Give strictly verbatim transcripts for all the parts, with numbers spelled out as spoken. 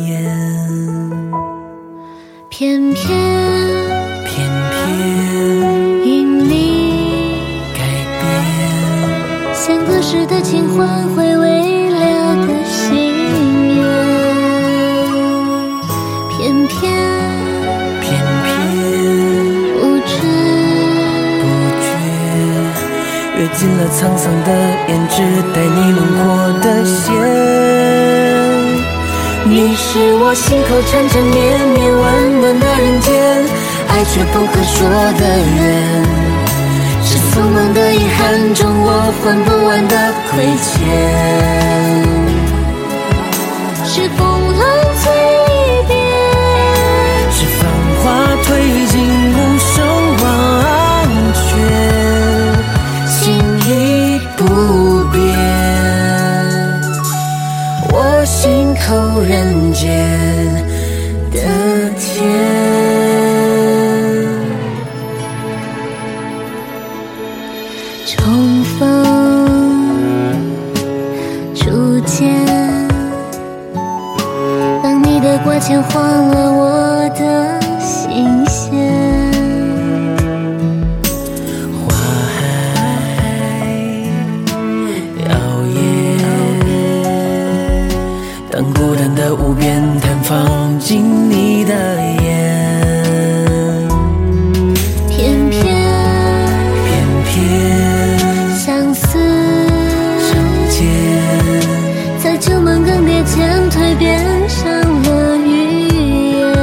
言， 偏偏偏偏因你改变， 像隔世的情话会未了的心愿，偏偏偏偏不知不觉跃进了沧桑的胭脂，带你轮廓的线。你是我心口缠缠绵绵温暖的人间，爱却不可说的缘，是匆忙的遗憾中我还不完的亏欠， 是风浪催离别， 是繁华褪尽无声忘却，心已不变，我心口人间的甜。 重逢初见，当你的挂牵换了我的心弦， 花海摇曳，当孤单的无边探访进你的眼， 偏偏偏偏相思相见， 在旧梦更迭间蜕变成了语言，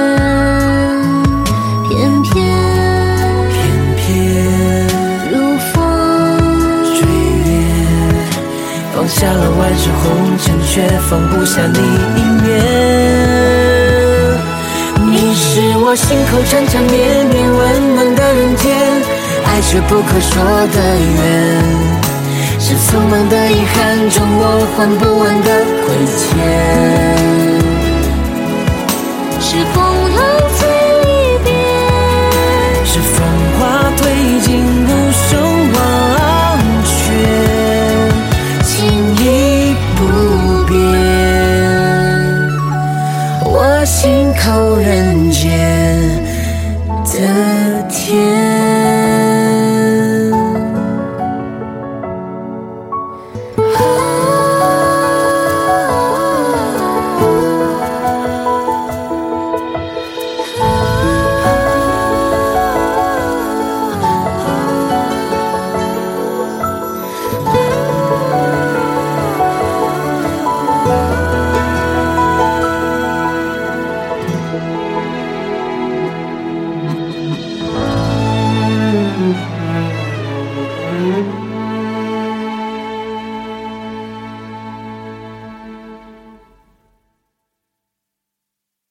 偏偏偏偏如风追月，放下了万世红尘，却放不下你一面。你是我心口缠缠绵绵温暖的人间，爱却不可说的缘，是匆忙的遗憾中我还不完的亏欠， 是风浪催离别， 是繁华褪尽无声忘却，情已不变，我心口人间